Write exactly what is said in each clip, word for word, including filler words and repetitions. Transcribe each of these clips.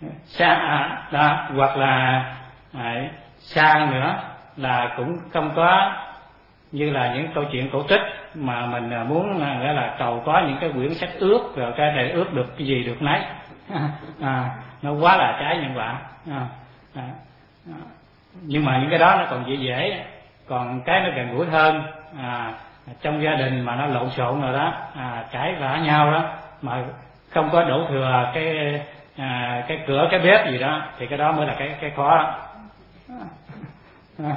xa à, đó, hoặc là à, xa nữa là cũng không có như là những câu chuyện cổ tích mà mình muốn nghĩa là cầu có những cái quyển sách ước rồi cái này ước được cái gì được nấy, à, nó quá là trái nhân quả. À, à, à. Nhưng mà những cái đó nó còn dễ dễ, còn cái nó gần gũi hơn, à, trong gia đình mà nó lộn xộn rồi đó, à, cãi vã nhau đó mà không có đổ thừa cái à, cái cửa cái bếp gì đó thì cái đó mới là cái cái khó đó. À,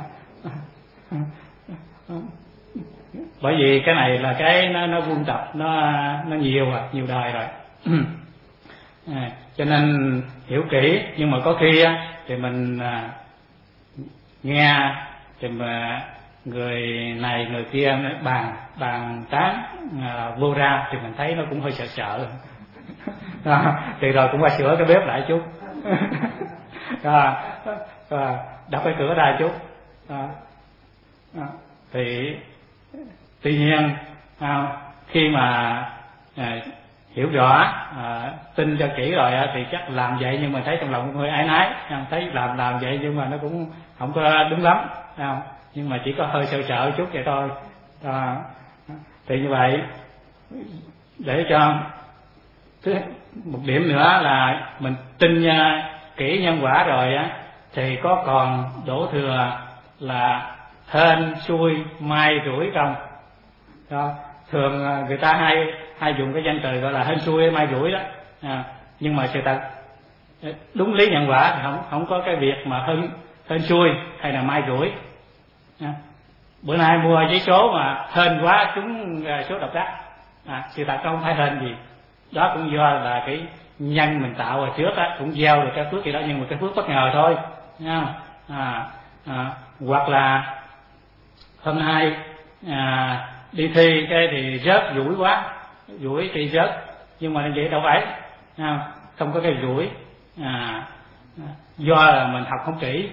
bởi vì cái này là cái nó nó quân tập nó nó nhiều rồi, nhiều đời rồi. À, cho nên hiểu kỹ, nhưng mà có khi á, thì mình à, nghe thì mà người này người kia bàn bàn tán à, vô ra thì mình thấy nó cũng hơi sợ sợ. À, thì rồi cũng phải sửa cái bếp lại chút. À, à, đập cái cửa ra chút. À, à, thì tuy nhiên à, khi mà à, hiểu rõ, à, tin cho kỹ rồi à, thì chắc làm vậy, nhưng mà thấy trong lòng cũng hơi áy náy, à, thấy làm làm vậy nhưng mà nó cũng không có đúng lắm, à, nhưng mà chỉ có hơi sợ sợ chút vậy thôi. À, thì như vậy để cho thứ một điểm nữa là mình tin uh, kỹ nhân quả rồi á, thì có còn đổ thừa là hên xui may rủi không? Đó. Thường uh, người ta hay hay dùng cái danh từ gọi là hên xui may rủi đó, à, nhưng mà sự thật đúng lý nhân quả thì không không có cái việc mà hên hên xui hay là may rủi. À, bữa nay mua giấy số mà hên quá trúng uh, số độc đắc, à, sự thật không phải hên gì, đó cũng do là cái nhân mình tạo hồi trước á, cũng gieo được cái phước gì đó, nhưng mà cái phước bất ngờ thôi, nghe không? À, à, hoặc là hôm nay à, đi thi cái thì rớt rủi quá, rủi thì rớt, nhưng mà vậy đâu phải, không, không có cái rủi, à, do là mình học không kỹ.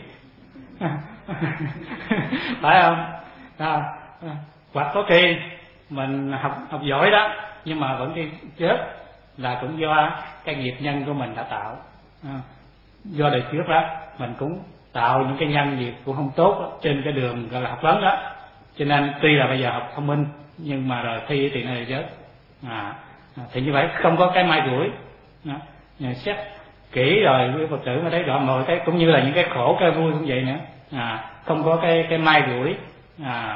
Phải không? À, hoặc có khi mình học học giỏi đó nhưng mà vẫn đi chết, là cũng do cái nghiệp nhân của mình đã tạo, à, do đời trước đó mình cũng tạo những cái nhân gì cũng không tốt đó, trên cái đường gọi là học vấn đó, cho nên tuy là bây giờ học thông minh nhưng mà rồi thi thì nó lại chết. À, thì như vậy không có cái may rủi, xét kỹ rồi quý Phật tử mới thấy rõ mọi cái, cũng như là những cái khổ cái vui cũng vậy nữa, à, không có cái cái may rủi. À,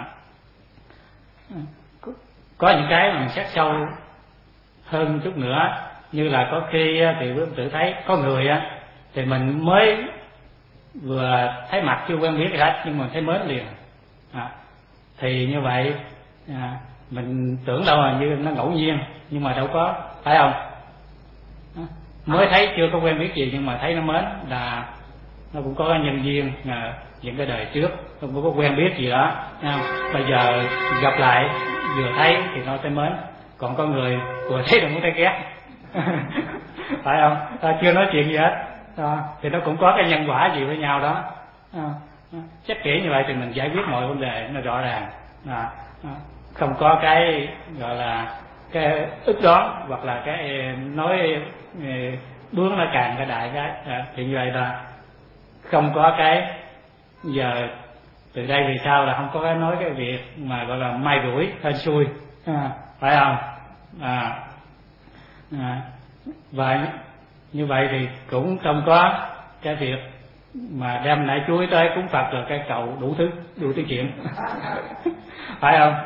có những cái mà mình xét sâu hơn chút nữa, như là có khi thì quý Phật tử thấy có người á thì mình mới vừa thấy mặt chưa quen biết gì hết nhưng mà thấy mến liền, à, thì như vậy à, mình tưởng đâu là như nó ngẫu nhiên, nhưng mà đâu có, phải không? À, mới thấy chưa có quen biết gì nhưng mà thấy nó mến là nó cũng có nhân duyên, à, những cái đời trước không có quen biết gì đó, à, bây giờ gặp lại vừa thấy thì nó thấy mến, còn có người vừa thấy là muốn thấy ghét. Phải không? À, chưa nói chuyện gì hết, à, thì nó cũng có cái nhân quả gì với nhau đó. À, à, chắc kỹ như vậy thì mình giải quyết mọi vấn đề nó rõ ràng, à, à, không có cái gọi là cái ức đoán hoặc là cái nói bướng nó càng cái đại cái, à, thì như vậy là không có cái giờ từ đây vì sao là không có cái nói cái việc mà gọi là may rủi hên xui, à, phải không? À, à, và như vậy thì cũng không có cái việc mà đem nải chuối tới cúng Phật rồi cái cầu đủ thứ đủ thứ chuyện. Phải không?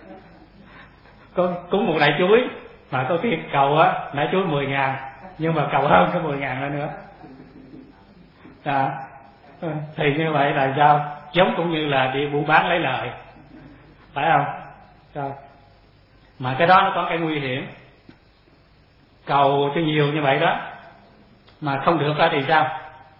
Có cúng một nải chuối mà có khi cầu á nải chuối mười ngàn nhưng mà cầu hơn cái mười ngàn nữa nữa, à, thì như vậy là sao? Giống cũng như là đi buôn bán lấy lời, phải không? Rồi. Mà cái đó nó có cái nguy hiểm, cầu cho nhiều như vậy đó mà không được đó thì sao?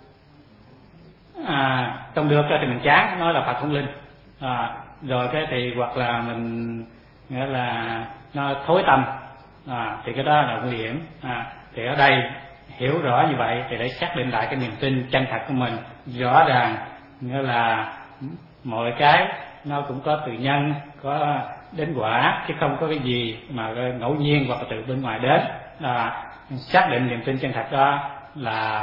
À, không được đó thì mình chán, nói là Phật không linh, à, rồi cái thì hoặc là mình nghĩa là nó thối tâm, à, thì cái đó là nguy hiểm. À, thì ở đây hiểu rõ như vậy thì để xác định lại cái niềm tin chân thật của mình, rõ ràng nghĩa là mọi cái nó cũng có từ nhân, có đến quả, chứ không có cái gì mà ngẫu nhiên hoặc là từ bên ngoài đến. À, xác định niềm tin chân thật đó là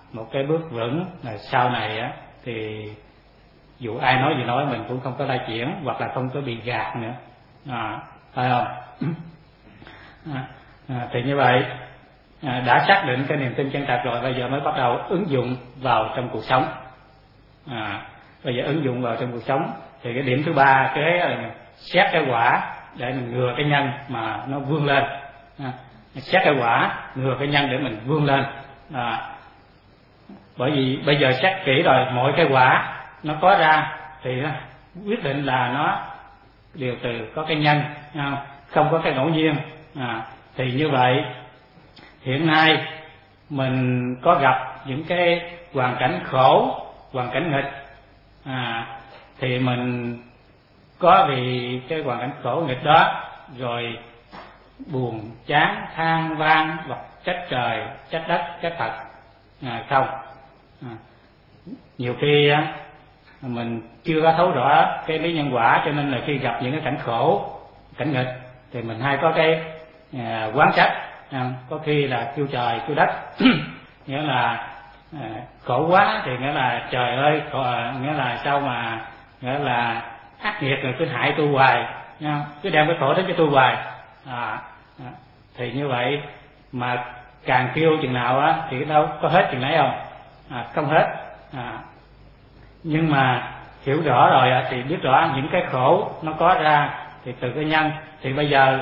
một cái bước vững, là sau này á thì dù ai nói gì nói mình cũng không có lai chuyển hoặc là không có bị gạt nữa, à, phải không? à, à, thì như vậy à, đã xác định cái niềm tin chân thật rồi, bây giờ mới bắt đầu ứng dụng vào trong cuộc sống. À, bây giờ ứng dụng vào trong cuộc sống thì cái điểm thứ ba cái là xét cái quả để mình ngừa cái nhân mà nó vươn lên. À, xét cái quả ngừa cái nhân để mình vươn lên. À, bởi vì bây giờ xét kỹ rồi mọi cái quả nó có ra thì quyết định là nó đều từ có cái nhân, không có cái ngẫu nhiên. À, thì như vậy hiện nay mình có gặp những cái hoàn cảnh khổ, hoàn cảnh nghịch, à, thì mình có vì cái hoàn cảnh khổ nghịch đó rồi buồn chán than van hoặc trách trời trách đất trách Phật, à, không. À, nhiều khi á mình chưa có thấu rõ cái lý nhân quả, cho nên là khi gặp những cái cảnh khổ, cảnh nghịch thì mình hay có cái à, quán trách, à, có khi là kêu trời kêu đất nghĩa là à, khổ quá thì nghĩa là trời ơi khổ, à, nghĩa là sao mà nghĩa là ác nghiệt rồi cứ hại tôi hoài, nha, cứ đem cái khổ đến cho tôi hoài. À, à, thì như vậy mà càng kêu chừng nào á thì đâu có hết chừng nấy không, à, không hết. À, nhưng mà hiểu rõ rồi thì biết rõ những cái khổ nó có ra thì từ cái nhân, thì bây giờ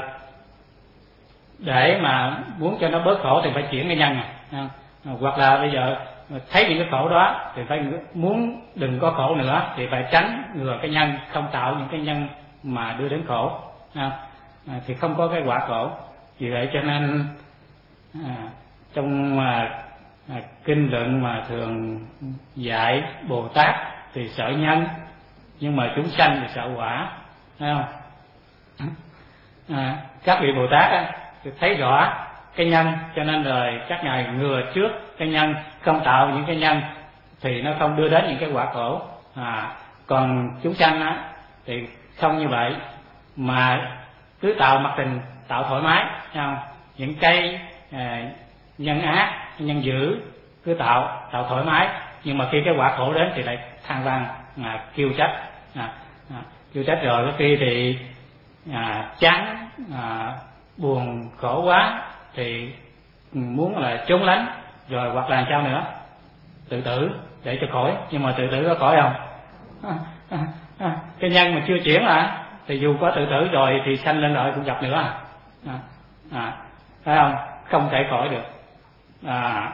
để mà muốn cho nó bớt khổ thì phải chuyển cái nhân, à, hoặc là bây giờ thấy những cái khổ đó thì phải muốn đừng có khổ nữa thì phải tránh ngừa cái nhân, không tạo những cái nhân mà đưa đến khổ, à, à, thì không có cái quả khổ. Vì vậy cho nên à, trong à, à, kinh luận mà thường dạy Bồ Tát thì sợ nhân, nhưng mà chúng sanh thì sợ quả, thấy không? À, các vị Bồ Tát á, thì thấy rõ cái nhân, cho nên rồi các ngài ngừa trước cái nhân, không tạo những cái nhân thì nó không đưa đến những cái quả khổ. À, còn chúng sanh á thì không như vậy, mà cứ tạo mặc tình, tạo thoải mái, thấy không? Những cái à, nhân ác, nhân dữ cứ tạo tạo thoải mái, nhưng mà khi cái quả khổ đến thì lại than van, à, kêu trách, à, à, kêu trách rồi có khi thì à, chán, à, buồn khổ quá thì muốn là trốn lánh, rồi hoặc là sao nữa, tự tử để cho khỏi. Nhưng mà tự tử có khỏi không? À, à, à, cái nhân mà chưa chuyển à thì dù có tự tử rồi thì sanh lên rồi cũng gặp nữa, à, à, à phải không? Không thể khỏi được. À,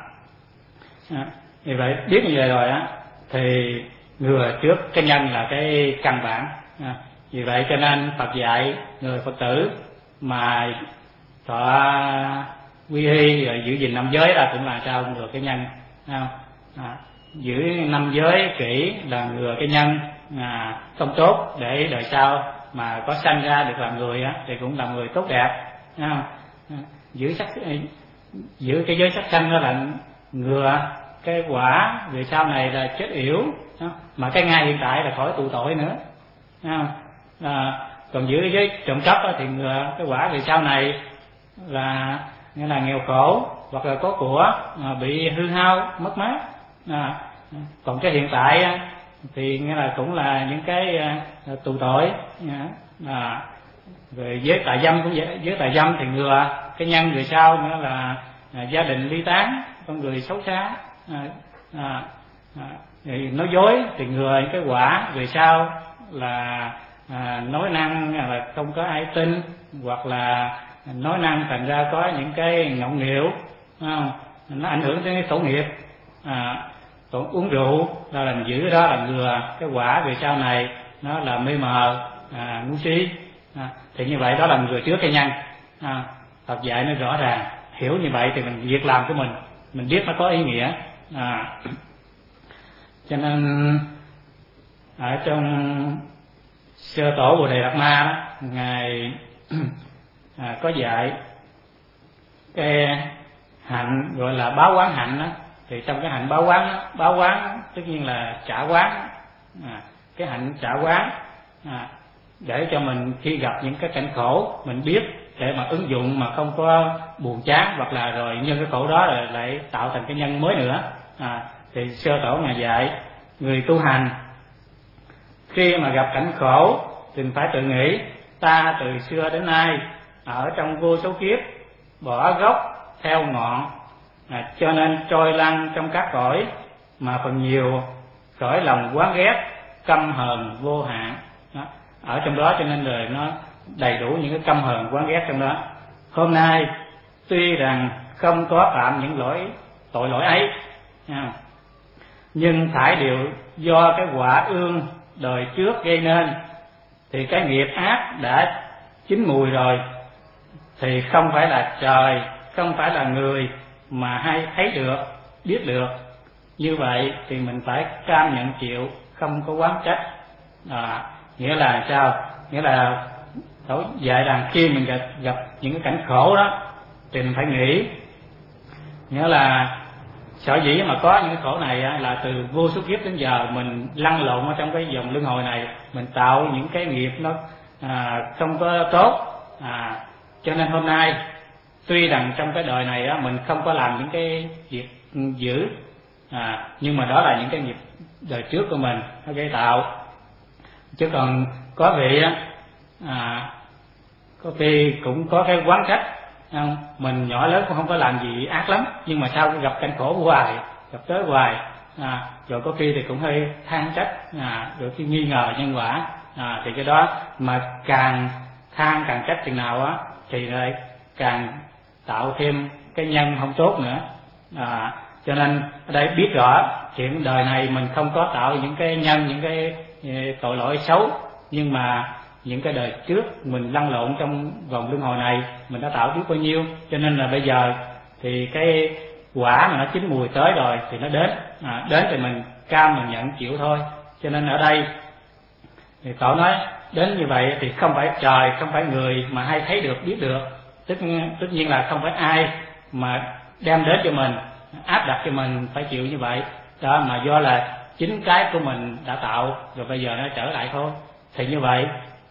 à, vì vậy biết như vậy rồi á thì ngừa trước cái nhân là cái căn bản. À, vì vậy cho nên Phật dạy người Phật tử mà thọ quy y rồi giữ gìn năm giới là cũng là sao ngừa cái nhân, à, à, giữ năm giới kỹ là ngừa cái nhân à, không tốt, để đời sau mà có sanh ra được làm người á thì cũng làm người tốt đẹp, à, à, giữ sắc giữ cái giới sắc sanh đó là ngừa cái quả về sau này là chết yểu, mà cái ngay hiện tại là khỏi tù tội nữa, à, à, còn giữ cái giới trộm cắp thì ngừa cái quả về sau này là nghĩa là nghèo khổ hoặc là có của à, bị hư hao mất mát. À, còn cái hiện tại thì nghĩa là cũng là những cái à, tù tội, à, về giới tà dâm cũng vậy, giới tà dâm thì ngừa cái nhân về sau nữa là à, gia đình ly tán, con người xấu xa, à, à, à, nói dối thì ngừa cái quả về sau là à, nói năng là không có ai tin, hoặc là nói năng thành ra có những cái ngọng nghịu, không? Nó ảnh hưởng đến cái khẩu nghiệp. À, còn uống rượu đó là giữ đó là ngừa cái quả về sau này nó là mê mờ, à, ngu si, à, thì như vậy đó là ngừa trước cái nhân. À, Phật dạy nó rõ ràng, hiểu như vậy thì mình việc làm của mình mình biết nó có ý nghĩa. À, cho nên ở trong Sơ Tổ Bồ Đề Đạt Ma đó, ngài à, có dạy cái hạnh gọi là báo quán hạnh đó. Thì trong cái hạnh báo quán đó, báo quán tất nhiên là trả quán, à, cái hạnh trả quán, à, để cho mình khi gặp những cái cảnh khổ mình biết để mà ứng dụng mà không có buồn chán, hoặc là rồi nhân cái khổ đó rồi lại tạo thành cái nhân mới nữa. À, thì Sơ Tổ Ngài dạy người tu hành khi mà gặp cảnh khổ thì phải tự nghĩ ta từ xưa đến nay ở trong vô số kiếp bỏ gốc theo ngọn, à, cho nên trôi lăn trong các cõi, mà phần nhiều cõi lòng oán ghét căm hờn vô hạn. Đó. Ở trong đó cho nên đời nó đầy đủ những cái căm hờn oán ghét trong đó. Hôm nay tuy rằng không có phạm những lỗi tội lỗi ấy, à, nhưng thải đều do cái quả ương đời trước gây nên, thì cái nghiệp ác đã chín mùi rồi, thì không phải là trời, không phải là người mà hay thấy được, biết được. Như vậy thì mình phải cam nhận chịu, không có oán trách. À, nghĩa là sao? Nghĩa là Tổ dạy rằng khi mình gặp, gặp những cái cảnh khổ đó thì mình phải nghĩ, nghĩa là sở dĩ mà có những cái khổ này là từ vô số kiếp đến giờ mình lăn lộn ở trong cái vòng luân hồi này, mình tạo những cái nghiệp nó à, không có tốt, à, cho nên hôm nay tuy rằng trong cái đời này á, mình không có làm những cái việc dữ, à, nhưng mà đó là những cái nghiệp đời trước của mình nó gây tạo. Chứ còn có vị á, à, có khi cũng có cái oán trách, không? Mình nhỏ lớn cũng không có làm gì ác lắm, nhưng mà sao gặp cảnh khổ hoài, gặp tới hoài, à, rồi có khi thì cũng hơi than trách, à, rồi khi nghi ngờ nhân quả, à, thì cái đó mà càng than càng trách chừng nào á thì lại càng tạo thêm cái nhân không tốt nữa. À, cho nên ở đây biết rõ chuyện đời này mình không có tạo những cái nhân, những cái tội lỗi xấu, nhưng mà những cái đời trước mình lăn lộn trong vòng luân hồi này mình đã tạo biết bao nhiêu, cho nên là bây giờ thì cái quả mà nó chín mùi tới rồi thì nó đến, à, đến thì mình cam mình nhận chịu thôi. Cho nên ở đây thì Tổ nói đến như vậy thì không phải trời, không phải người mà hay thấy được, biết được, tất tất nhiên là không phải ai mà đem đến cho mình, áp đặt cho mình phải chịu như vậy đó, mà do là chính cái của mình đã tạo rồi bây giờ nó trở lại thôi. Thì như vậy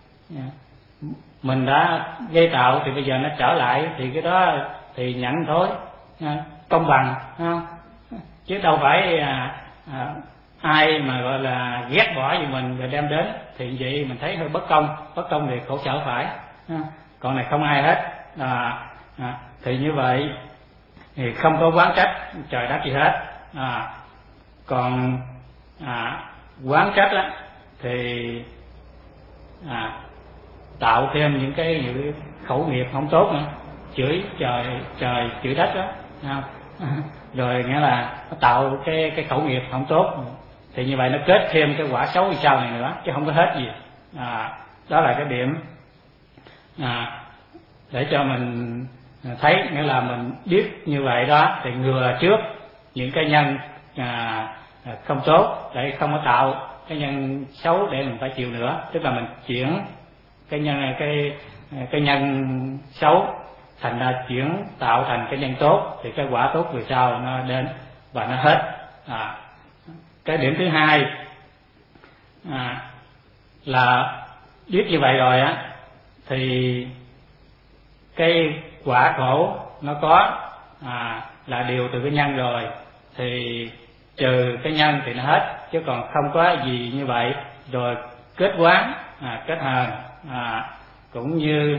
mình đã gây tạo thì bây giờ nó trở lại, thì cái đó thì nhận thôi, công bằng, chứ đâu phải à, à, ai mà gọi là ghét bỏ gì mình rồi đem đến, thì vậy mình thấy hơi bất công. Bất công thì khổ sở phải, còn này không ai hết, à, à, thì như vậy thì không có oán trách trời đất gì hết. À, còn à, oán trách đó thì à, tạo thêm những cái, những cái khẩu nghiệp không tốt nữa, chửi trời trời chửi đất đó, rồi nghĩa là nó tạo cái cái khẩu nghiệp không tốt, thì như vậy nó kết thêm cái quả xấu sau này nữa, chứ không có hết gì. À, đó là cái điểm à, để cho mình thấy, nghĩa là mình biết như vậy đó thì ngừa trước những cái nhân à, không tốt, để không có tạo cái nhân xấu để mình phải chịu nữa. Tức là mình chuyển cái nhân cái cái nhân xấu thành ra chuyển tạo thành cái nhân tốt, thì cái quả tốt về sau nó đến và nó hết. À, cái điểm thứ hai à, là biết như vậy rồi á thì cái quả khổ nó có à, là điều từ cái nhân rồi, thì trừ cái nhân thì nó hết, chứ còn không có gì như vậy. Rồi kết oán, à, kết hờn, à, cũng như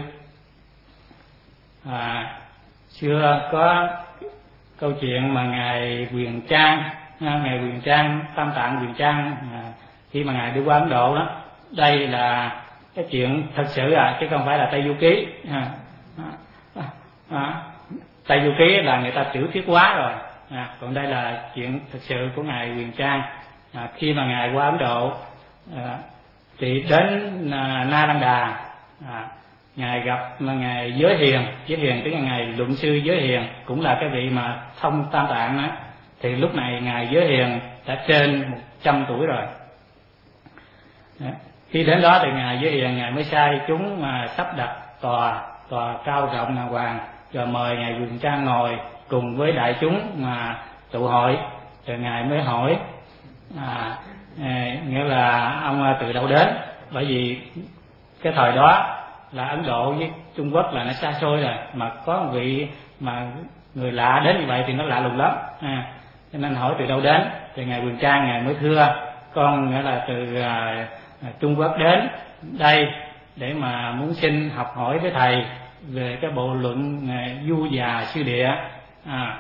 à, xưa có câu chuyện mà ngài Quyền Trang, ngài Quyền Trang, Tam Tạng Quyền Trang, à, khi mà ngài đi qua Ấn Độ đó, đây là cái chuyện thật sự à, chứ không phải là Tây Du Ký. À, à, à, Tây Du Ký là người ta tiểu thuyết quá rồi, à, còn đây là chuyện thực sự của ngài Quyền Trang. À, khi mà ngài qua Ấn Độ à, thì đến à, Na Lăng Đà, à, ngài gặp mà ngài Giới Hiền, Giới Hiền tức là ngài Luận Sư Giới Hiền, cũng là cái vị mà thông Tam Tạng đó. Thì lúc này ngài Giới Hiền đã trên một trăm tuổi rồi. Đó. Khi đến đó thì ngài Giới Hiền ngài mới sai chúng mà sắp đặt tòa tòa cao rộng ngàn hoàng, rồi mời ngài Quyền Trang ngồi cùng với đại chúng mà tụ hội. Rồi ngài mới hỏi à, à, nghĩa là ông từ đâu đến, bởi vì cái thời đó là Ấn Độ với Trung Quốc là nó xa xôi rồi, mà có một vị mà người lạ đến như vậy thì nó lạ lùng lắm. À, cho nên hỏi từ đâu đến, thì ngài Quyền Trang ngài mới thưa con nghĩa là từ à, Trung Quốc đến đây để mà muốn xin học hỏi với thầy về cái bộ luận Du Già Sư Địa. À,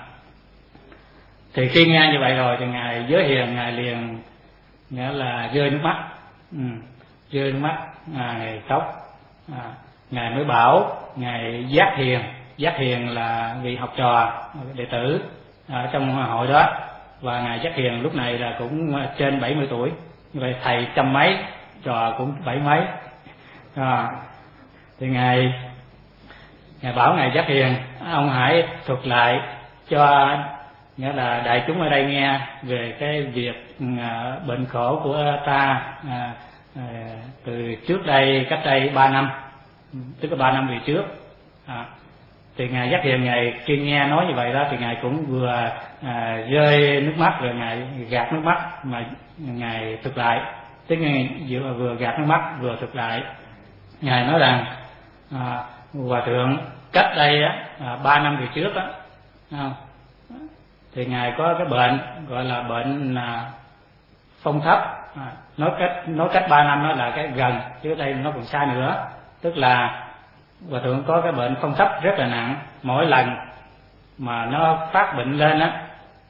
thì khi nghe như vậy rồi thì ngài Giới Hiền ngài liền nghĩa là rơi nước mắt, ừ, rơi nước mắt, ngài khóc. À, ngài mới bảo ngài Giác Hiền, Giác Hiền là vị học trò đệ tử ở trong hội đó, và ngài Giác Hiền lúc này là cũng trên bảy mươi tuổi, như vậy thầy trăm mấy, trò cũng bảy mấy. À, thì ngài ngài bảo ngài Giác Hiền, ông hãy thuật lại cho nghĩa là đại chúng ở đây nghe về cái việc à, bệnh khổ của ta à, à, từ trước đây, cách đây ba năm, tức là ba năm về trước. À, thì ngài Giác Hiền ngài khi nghe nói như vậy đó thì ngài cũng vừa à, rơi nước mắt rồi ngài gạt nước mắt mà ngài thuật lại, tức ngài vừa, vừa gạt nước mắt vừa thuật lại. Ngài nói rằng à, hòa thượng cách đây á, à, ba năm về trước á, không? Thì ngài có cái bệnh gọi là bệnh à, phong thấp. À, nói cách nói cách ba năm đó là cái gần, chứ đây nó còn xa nữa. Tức là hòa thượng có cái bệnh phong thấp rất là nặng, mỗi lần mà nó phát bệnh lên á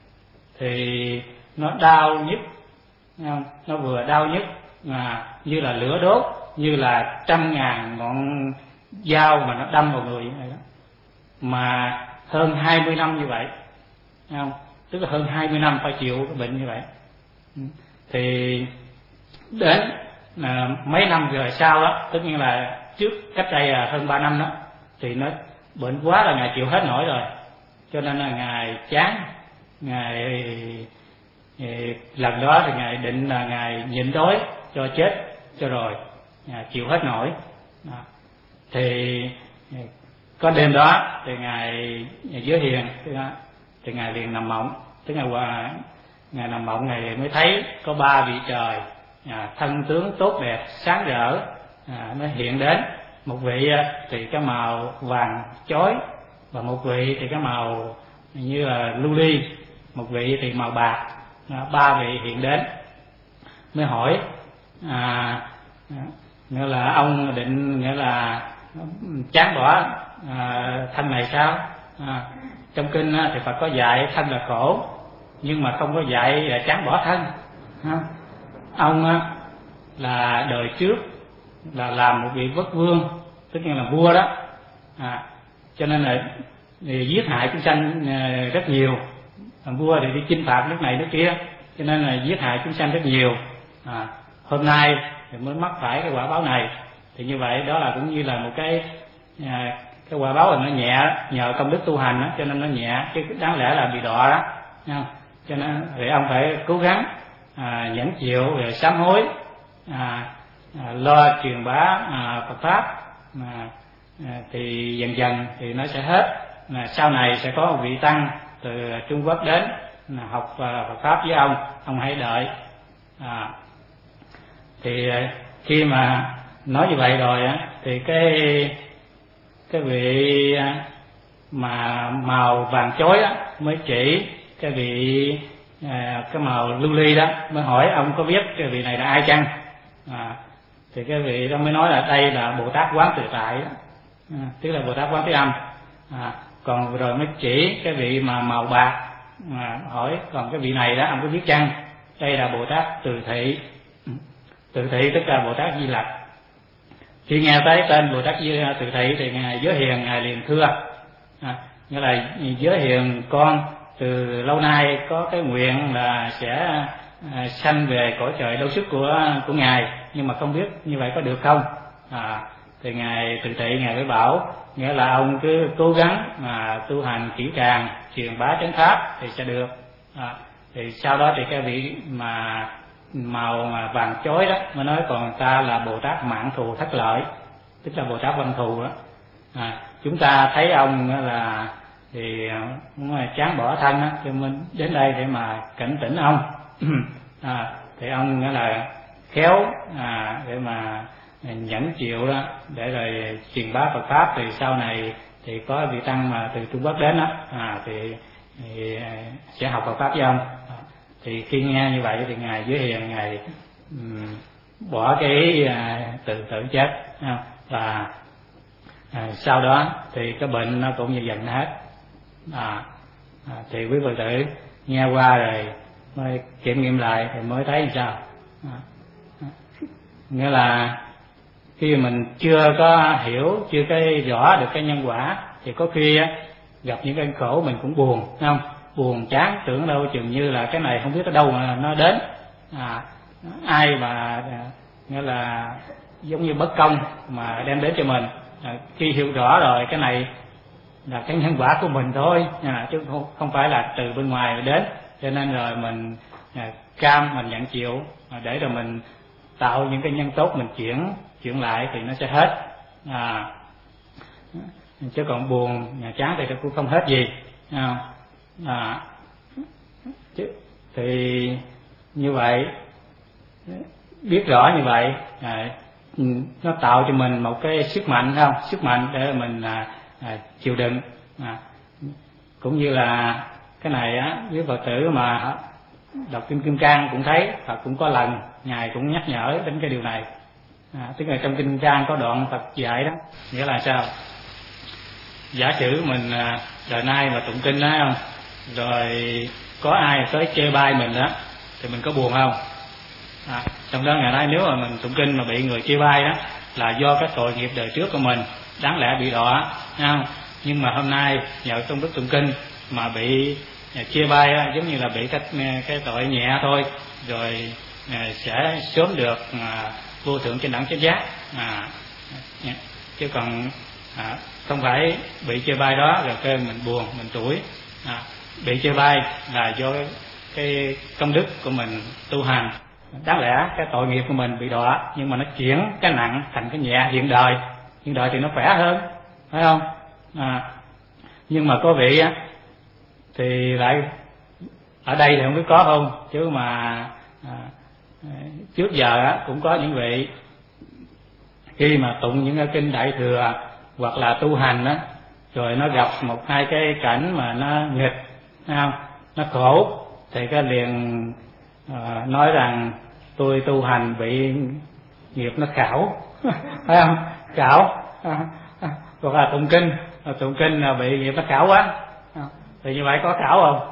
thì nó đau nhức, không? Nó vừa đau nhức mà như là lửa đốt, như là trăm ngàn ngọn dao mà nó đâm vào người vậy đó. Mà hơn hai mươi năm như vậy, không? Tức là hơn hai mươi năm phải chịu cái bệnh như vậy. Thì đến à, mấy năm rồi sau đó, tất nhiên là trước cách đây là hơn ba năm đó, thì nó bệnh quá là ngài chịu hết nổi rồi, cho nên là ngài chán, ngài thì lần đó thì ngài định là ngài nhịn đói cho chết cho rồi, ngài chịu hết nổi. Đó. Thì có đêm đó thì ngài Giới Hiền thì ngài liền nằm mộng, tức là qua ngài nằm mộng ngài mới thấy có ba vị trời à, thân tướng tốt đẹp sáng rỡ à, nó hiện đến. Một vị thì cái màu vàng chói, và một vị thì cái màu như là lưu ly, một vị thì màu bạc. À, ba vị hiện đến mới hỏi à, nghĩa là ông định nghĩa là chán bỏ à, thân này sao? À, trong kinh thì Phật có dạy thân là khổ, nhưng mà không có dạy là chán bỏ thân. À, ông là đời trước là làm một vị quốc vương, tất nhiên là vua đó, à, cho nên là giết hại chúng sanh rất nhiều. Làm vua thì đi chinh phạt nước này nước kia, cho nên là giết hại chúng sanh rất nhiều. À, hôm nay thì mới mắc phải cái quả báo này, thì như vậy đó là cũng như là một cái à, cái quả báo là nó nhẹ nhờ công đức tu hành đó, cho nên nó nhẹ, chứ đáng lẽ là bị đọa đó. Nha. Cho nên thì ông phải cố gắng à, nhẫn chịu rồi sám hối, à, à, lo truyền bá à, Phật pháp, à, à, thì dần dần thì nó sẽ hết. À, sau này sẽ có một vị tăng từ Trung Quốc đến à, học à, Phật pháp với ông, ông hãy đợi. À, thì khi mà nói như vậy rồi á, thì cái cái vị mà màu vàng chói á mới chỉ cái vị à, cái màu lưu ly đó, mới hỏi ông có biết cái vị này là ai chăng? À, thì cái vị đó mới nói là đây là Bồ Tát Quán Tự Tại đó. À, tức là Bồ Tát Quán Thế Âm. À, còn rồi mới chỉ cái vị mà màu bạc, à, hỏi còn cái vị này đó ông có biết chăng? Đây là Bồ Tát Từ Thị. Từ Thị tức là Bồ Tát Di Lặc. Khi nghe tới tên Bồ Tát Di Từ Thị thì ngài Giới Hiền ngài liền thưa, à, nghĩa là Giới Hiền con từ lâu nay có cái nguyện là sẽ à, sanh về cõi trời đâu sức của của ngài, nhưng mà không biết như vậy có được không? À, thì ngài Từ Thị ngài mới bảo, nghĩa là ông cứ cố gắng mà tu hành kỹ càng, truyền bá chánh pháp thì sẽ được. À, thì sau đó thì cái vị mà màu mà vàng chói đó mới nói còn ta là Bồ Tát Mạn Thù Thất Lợi, tức là Bồ Tát Văn Thù đó. À, chúng ta thấy ông là thì muốn chán bỏ thân á, cho mình đến đây để mà cảnh tỉnh ông. À, thì ông nghĩa là khéo à, để mà nhẫn chịu đó để rồi truyền bá Phật pháp, thì sau này thì có vị tăng mà từ Trung Quốc đến đó à, thì, thì sẽ học Phật pháp với ông. Thì khi nghe như vậy thì ngài Dưới Hiền ngài um, bỏ cái ý à, tự tử chết à, và à, sau đó thì cái bệnh nó cũng dần dần hết. À, à, thì quý Phật tử nghe qua rồi mới kiểm nghiệm lại thì mới thấy làm sao. À, à, nghĩa là khi mình chưa có hiểu, chưa cái rõ được cái nhân quả thì có khi á, gặp những cái khổ mình cũng buồn, thấy không? Buồn chán, tưởng đâu chừng như là cái này không biết ở đâu mà nó đến. À, ai mà nghĩa là giống như bất công mà đem đến cho mình. À, khi hiểu rõ rồi cái này là cái nhân quả của mình thôi, à, chứ không, không phải là từ bên ngoài đến. Cho nên rồi mình à, cam, mình nhận chịu à, để rồi mình tạo những cái nhân tốt, mình chuyển chuyển lại thì nó sẽ hết. À, chứ còn buồn nhà chán thì cũng không hết gì. À, à, chứ, thì như vậy biết rõ như vậy à, nó tạo cho mình một cái sức mạnh, không? Sức mạnh để mình à, à, chịu đựng. À, cũng như là cái này á, với Phật tử mà đọc kinh Kim Cang cũng thấy Phật cũng có lần ngài cũng nhắc nhở đến cái điều này. À, tức là trong kinh Kim Cang có đoạn Phật dạy đó, nghĩa là sao? Giả sử mình à, đời nay mà tụng kinh đó không, rồi có ai tới chê bai mình đó thì mình có buồn không? À, trong đó ngài nói nếu mà mình tụng kinh mà bị người chê bai đó là do cái tội nghiệp đời trước của mình, đáng lẽ bị đọa, không? Nhưng mà hôm nay nhờ công đức tụng kinh mà bị chê bai đó, giống như là bị cái, cái tội nhẹ thôi, rồi sẽ sớm được à, vô thượng chánh đẳng chánh giác. À, chứ còn à, không phải bị chê bai đó rồi kêu mình buồn, mình tủi. À, bị chê bai là do cái, cái công đức của mình tu hành, đáng lẽ cái tội nghiệp của mình bị đọa, nhưng mà nó chuyển cái nặng thành cái nhẹ hiện đời. Hiện đời thì nó khỏe hơn, phải không? À, nhưng mà có vị á thì lại ở đây thì không biết có không, chứ mà à, trước giờ á cũng có những vị khi mà tụng những cái kinh Đại Thừa hoặc là tu hành á, rồi nó gặp một hai cái cảnh mà nó nghịch, thấy không? Nó khổ thì cái liền à, nói rằng tôi tu hành bị nghiệp nó khảo, phải không? Khảo à, à, hoặc là tụng kinh, tụng kinh là bị nghiệp nó khảo quá, thì như vậy có khảo không?